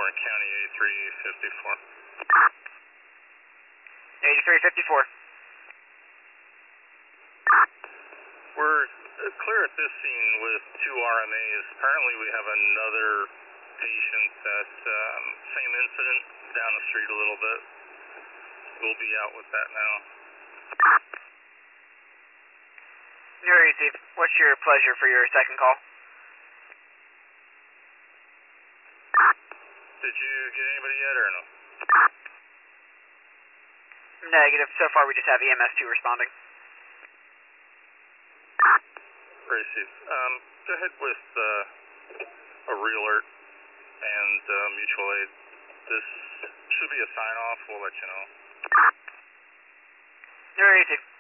Warren County, 8354. 8354. We're clear at this scene with 2 RMAs. Apparently we have another patient that, same incident, down the street a little bit. We'll be out with that now. You're easy. What's your pleasure for your second call? Did you get anybody yet or no? Negative. So far we just have EMS 2 responding. Received. Go ahead with a re-alert and mutual aid. This should be a sign-off. We'll let you know. You're easy.